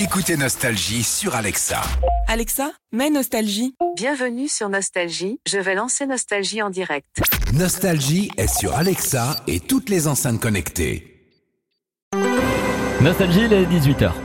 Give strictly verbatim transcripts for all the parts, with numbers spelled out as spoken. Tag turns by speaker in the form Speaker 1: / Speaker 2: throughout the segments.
Speaker 1: Écoutez Nostalgie sur Alexa.
Speaker 2: Alexa, mets Nostalgie.
Speaker 3: Bienvenue sur Nostalgie, je vais lancer Nostalgie en direct.
Speaker 1: Nostalgie est sur Alexa et toutes les enceintes connectées.
Speaker 4: Nostalgie, il est dix-huit heures.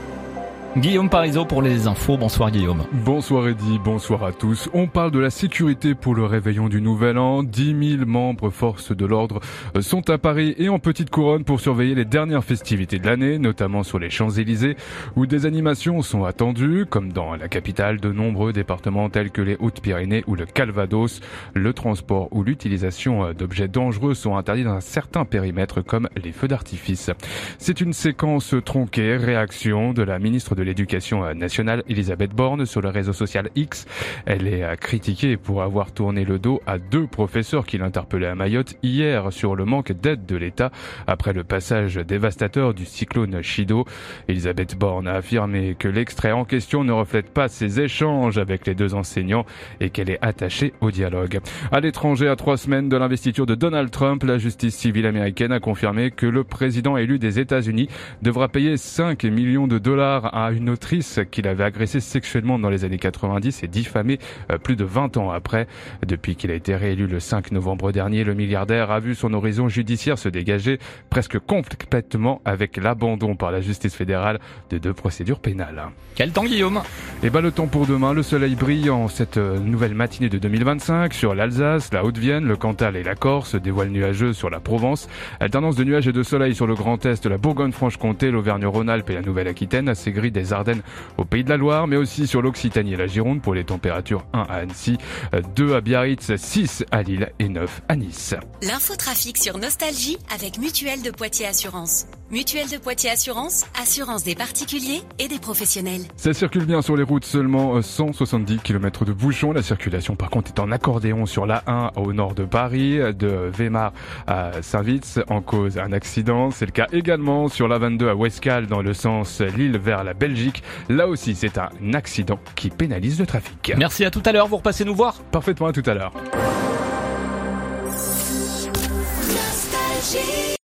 Speaker 4: Guillaume Parisot pour les infos. Bonsoir Guillaume.
Speaker 5: Bonsoir Eddy, bonsoir à tous. On parle de la sécurité pour le réveillon du Nouvel An. dix mille membres forces de l'ordre sont à Paris et en Petite Couronne pour surveiller les dernières festivités de l'année, notamment sur les Champs-Élysées, où des animations sont attendues, comme dans la capitale, de nombreux départements tels que les Hautes-Pyrénées ou le Calvados. Le transport ou l'utilisation d'objets dangereux sont interdits dans un certain périmètre, comme les feux d'artifice. C'est une séquence tronquée, réaction de la ministre de l'Éducation nationale, Elisabeth Borne, sur le réseau social X. Elle est critiquée pour avoir tourné le dos à deux professeurs qui l'interpellaient à Mayotte hier sur le manque d'aide de l'État après le passage dévastateur du cyclone Chido. Elisabeth Borne a affirmé que l'extrait en question ne reflète pas ses échanges avec les deux enseignants et qu'elle est attachée au dialogue. À l'étranger, à trois semaines de l'investiture de Donald Trump, la justice civile américaine a confirmé que le président élu des États-Unis devra payer cinq millions de dollars à une autrice qu'il avait agressée sexuellement dans les années quatre-vingt-dix et diffamée plus de vingt ans après. Depuis qu'il a été réélu le cinq novembre dernier, le milliardaire a vu son horizon judiciaire se dégager presque complètement avec l'abandon par la justice fédérale de deux procédures pénales.
Speaker 4: Quel temps Guillaume ?
Speaker 5: Et bah le temps pour demain, le soleil brille en cette nouvelle matinée de deux mille vingt-cinq sur l'Alsace, la Haute-Vienne, le Cantal et la Corse, des voiles nuageux sur la Provence, alternance de nuages et de soleil sur le Grand Est, la Bourgogne-Franche-Comté, l'Auvergne-Rhône-Alpes et la Nouvelle-Aquitaine, assez gris des Ardennes au Pays de la Loire, mais aussi sur l'Occitanie et la Gironde pour les températures un à Annecy, deux à Biarritz, six à Lille et neuf à Nice.
Speaker 6: L'infotrafic sur Nostalgie avec Mutuelle de Poitiers Assurance. Mutuelle de Poitiers Assurance, assurance des particuliers et des professionnels.
Speaker 5: Ça circule bien sur les routes, seulement cent soixante-dix kilomètres de bouchons. La circulation par contre est en accordéon sur l'A un au nord de Paris, de Weimar à Saint-Vitz, en cause un accident. C'est le cas également sur l'A vingt-deux à Ouescal dans le sens Lille vers la Belgique. Là aussi c'est un accident qui pénalise le trafic.
Speaker 4: Merci, à tout à l'heure, vous repassez nous voir.
Speaker 5: Parfaitement, à tout à l'heure.
Speaker 6: Nostalgie.